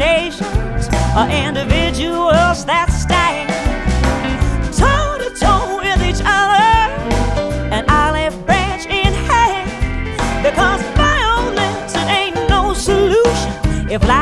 nations or individuals that stand toe to toe with each other, an olive branch in hand, because violence it ain't no solution if life